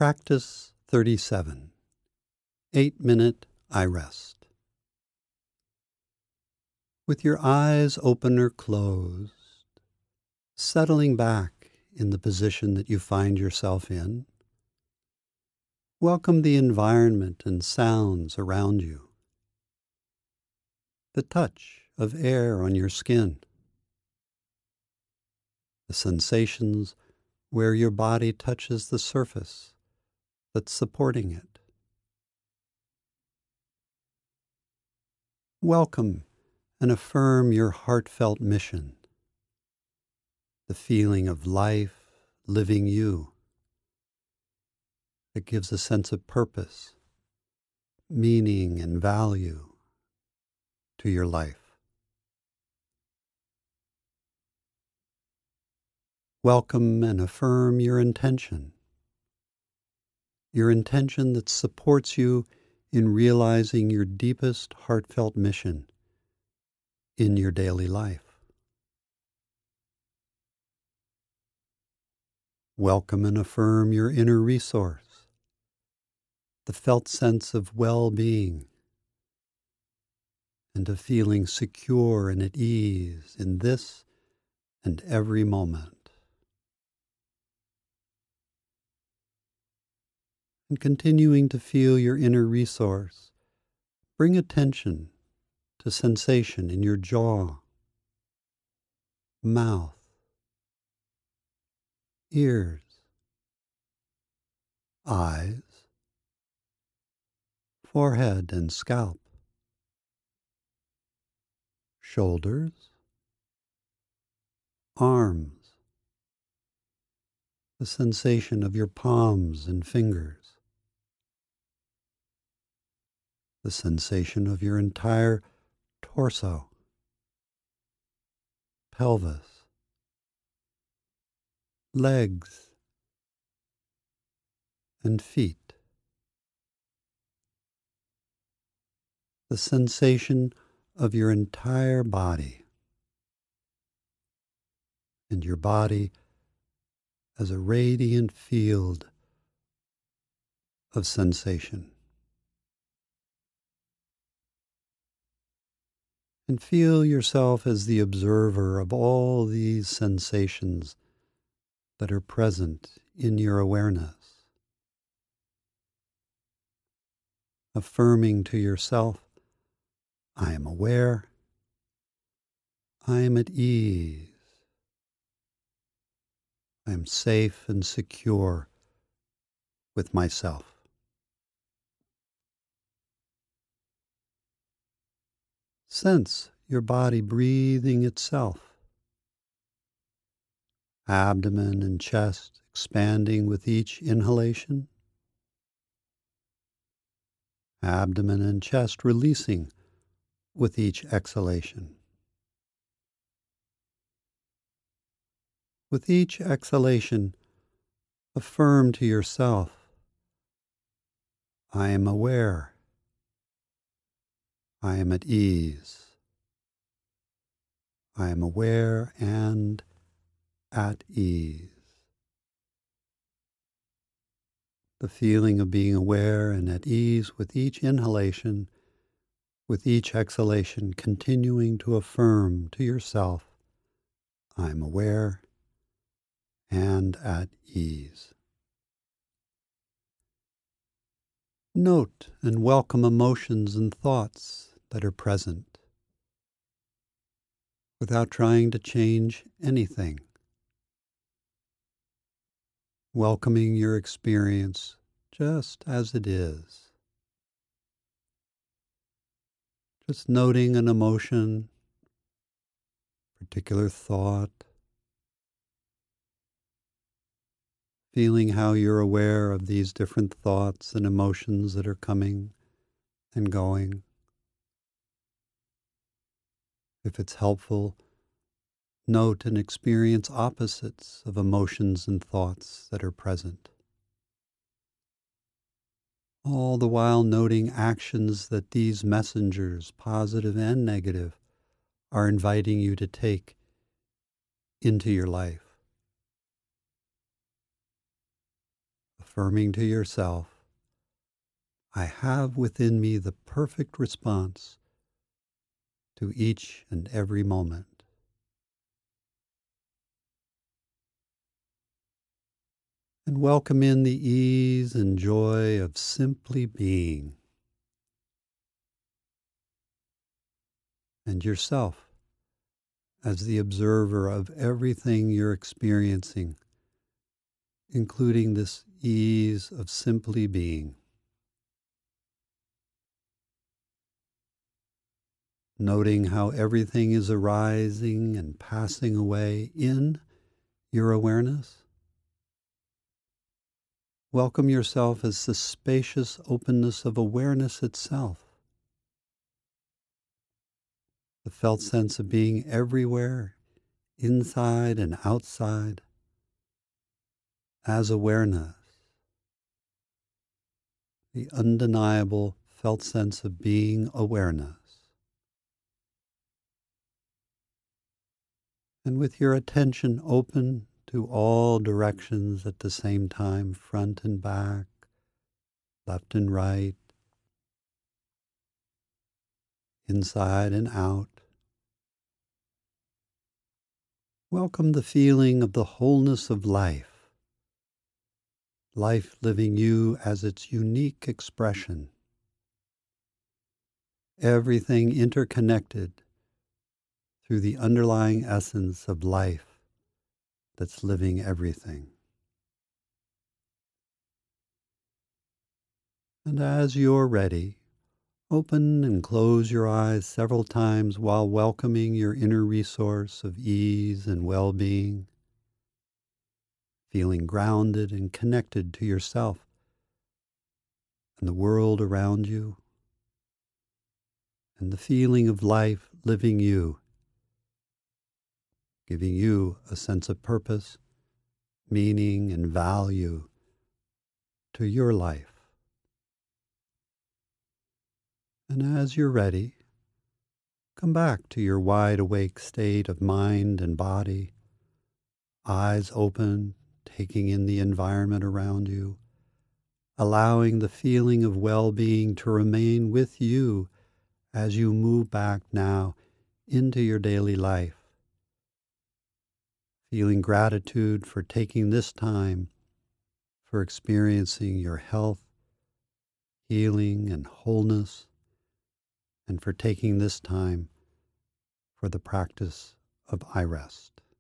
Practice 37. 8-minute I rest. With your eyes open or closed, settling back in the position that you find yourself in, welcome the environment and sounds around you. The touch of air on your skin. The sensations where your body touches the surface that's supporting it. Welcome and affirm your heartfelt mission, the feeling of life living you that gives a sense of purpose, meaning, and value to your life. Welcome and affirm your intention that supports you in realizing your deepest heartfelt mission in your daily life. Welcome and affirm your inner resource, the felt sense of well-being and of feeling secure and at ease in this and every moment. And continuing to feel your inner resource, bring attention to sensation in your jaw, mouth, ears, eyes, forehead and scalp, shoulders, arms, the sensation of your palms and fingers, the sensation of your entire torso, pelvis, legs, and feet. The sensation of your entire body, and your body as a radiant field of sensation. And feel yourself as the observer of all these sensations that are present in your awareness. Affirming to yourself, I am aware, I am at ease, I am safe and secure with myself. Sense your body breathing itself. Abdomen and chest expanding with each inhalation. Abdomen and chest releasing with each exhalation. With each exhalation, affirm to yourself, I am aware. I am at ease. I am aware and at ease. The feeling of being aware and at ease with each inhalation, with each exhalation, continuing to affirm to yourself, I am aware and at ease. Note and welcome emotions and thoughts that are present, without trying to change anything. Welcoming your experience just as it is. Just noting an emotion, particular thought, feeling how you're aware of these different thoughts and emotions that are coming and going. If it's helpful, note and experience opposites of emotions and thoughts that are present. All the while noting actions that these messengers, positive and negative, are inviting you to take into your life. affirming to yourself, I have within me the perfect response to each and every moment. And welcome in the ease and joy of simply being, and yourself as the observer of everything you're experiencing, including this ease of simply being. Noting how everything is arising and passing away in your awareness. Welcome yourself as the spacious openness of awareness itself. The felt sense of being everywhere, inside and outside, as awareness. The undeniable felt sense of being awareness. And with your attention open to all directions at the same time, front and back, left and right, inside and out. Welcome the feeling of the wholeness of life, life living you as its unique expression. Everything interconnected through the underlying essence of life that's living everything. And as you're ready, open and close your eyes several times while welcoming your inner resource of ease and well-being, feeling grounded and connected to yourself and the world around you, and the feeling of life living you, giving you a sense of purpose, meaning, and value to your life. And as you're ready, come back to your wide-awake state of mind and body, eyes open, taking in the environment around you, allowing the feeling of well-being to remain with you as you move back now into your daily life. Feeling gratitude for taking this time for experiencing your health, healing, and wholeness, and for taking this time for the practice of iRest.